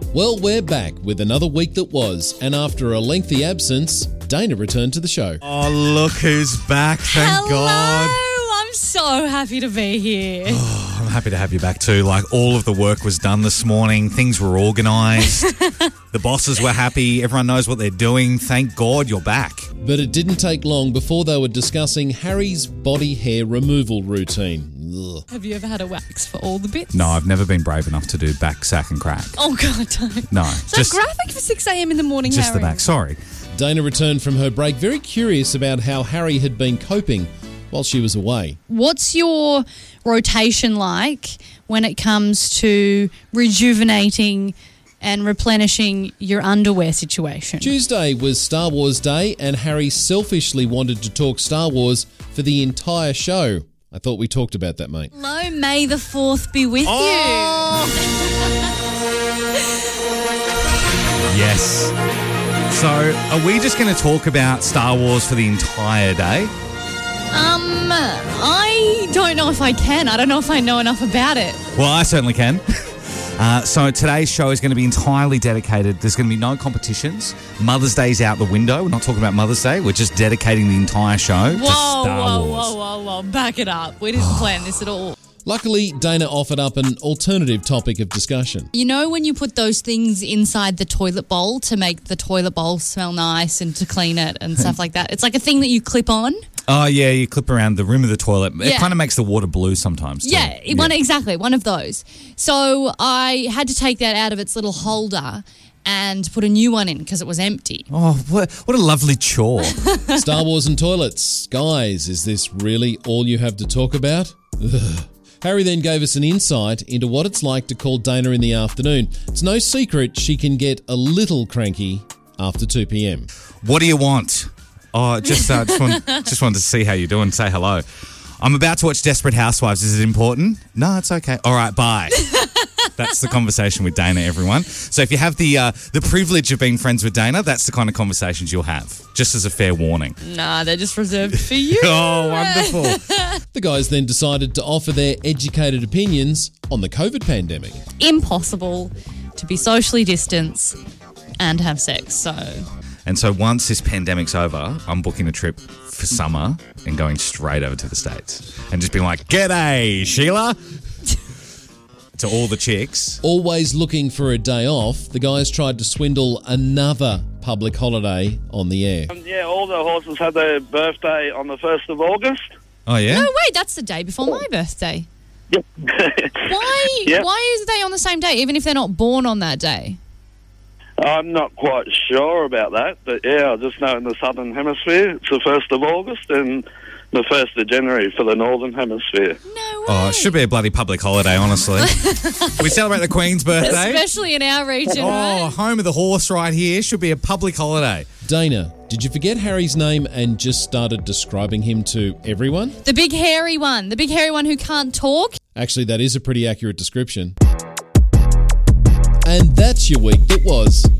Well, we're back with another week that was, and after a lengthy absence, Dana returned to the show. Oh, look who's back. Thank God. I'm so happy to be here. I'm happy to have you back too. Like, all of the work was done this morning. Things were organised. The bosses were happy. Everyone knows what they're doing. Thank God you're back. But it didn't take long before they were discussing Harry's body hair removal routine. Ugh. Have you ever had a wax for all the bits? No, I've never been brave enough to do back, sack and crack. Oh, God, don't. No. So graphic for 6 a.m. in the morning, Just Harry. the back. Sorry. Dana returned from her break very curious about how Harry had been coping while she was away. What's your rotation like when it comes to rejuvenating and replenishing your underwear situation? Tuesday was Star Wars Day, and Harry selfishly wanted to talk Star Wars for the entire show. I thought we talked about that, mate. Hello, May the 4th be with you. Yes. So, are we just going to talk about Star Wars for the entire day? I don't know if I can. I don't know if I know enough about it. Well, I certainly can. So today's show is going to be entirely dedicated. There's going to be no competitions. Mother's Day's out the window. We're not talking about Mother's Day. We're just dedicating the entire show to Star Wars. Whoa. Back it up. We didn't plan this at all. Luckily, Dana offered up an alternative topic of discussion. You know when you put those things inside the toilet bowl to make the toilet bowl smell nice and to clean it and stuff like that? It's like a thing that you clip on. Oh, yeah, you clip around the rim of the toilet. It Yeah. kind of makes the water blue sometimes, too. Exactly, one of those. So I had to take that out of its little holder and put a new one in because it was empty. Oh, what a lovely chore. Star Wars and toilets. Guys, is this really all you have to talk about? Ugh. Harry then gave us an insight into what it's like to call Dana in the afternoon. It's no secret she can get a little cranky after 2 p.m. What do you want? Oh, just wanted to see how you're doing. Say hello. I'm about to watch Desperate Housewives. Is it important? No, it's okay. All right, bye. That's the conversation with Dana, everyone. So if you have the privilege of being friends with Dana, that's the kind of conversations you'll have, just as a fair warning. Nah, they're just reserved for you. Oh, wonderful. The guys then decided to offer their educated opinions on the COVID pandemic. Impossible to be socially distanced and have sex, so... And so once this pandemic's over, I'm booking a trip for summer and going straight over to the States and just being like, "G'day, Sheila." To all the chicks. Always looking for a day off, the guys tried to swindle another public holiday on the air. Yeah, all the horses had their birthday on the 1st of August. Oh, yeah? No, wait, that's the day before my birthday. Yep. Why? Yep. Why is they on the same day, even if they're not born on that day? I'm not quite sure about that, but yeah, I just know in the Southern Hemisphere it's the 1st of August and the 1st of January for the Northern Hemisphere. No way. Oh, it should be a bloody public holiday, honestly. We celebrate the Queen's birthday. Especially in our region, Oh, right? home of the horse right here. Should be a public holiday. Dana, did you forget Harry's name and just started describing him to everyone? The big hairy one who can't talk. Actually, that is a pretty accurate description. And that's your week that was.